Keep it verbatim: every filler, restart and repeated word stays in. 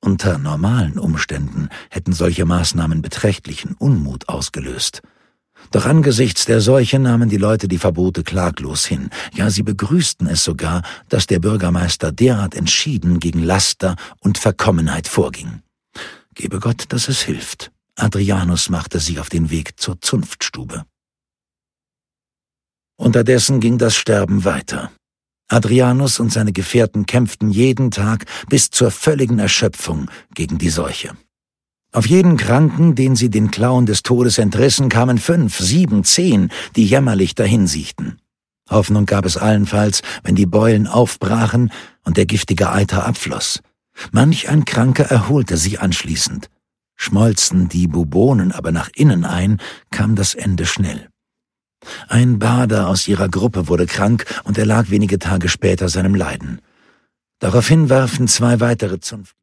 Unter normalen Umständen hätten solche Maßnahmen beträchtlichen Unmut ausgelöst. Doch angesichts der Seuche nahmen die Leute die Verbote klaglos hin. Ja, sie begrüßten es sogar, dass der Bürgermeister derart entschieden gegen Laster und Verkommenheit vorging. Gebe Gott, dass es hilft. Adrianus machte sich auf den Weg zur Zunftstube. Unterdessen ging das Sterben weiter. Adrianus und seine Gefährten kämpften jeden Tag bis zur völligen Erschöpfung gegen die Seuche. Auf jeden Kranken, den sie den Klauen des Todes entrissen, kamen fünf, sieben, zehn, die jämmerlich dahinsiechten. Hoffnung gab es allenfalls, wenn die Beulen aufbrachen und der giftige Eiter abfloss. Manch ein Kranker erholte sich anschließend. Schmolzen die Bubonen aber nach innen ein, kam das Ende schnell. Ein Bader aus ihrer Gruppe wurde krank und erlag wenige Tage später seinem Leiden. Daraufhin warfen zwei weitere Zunft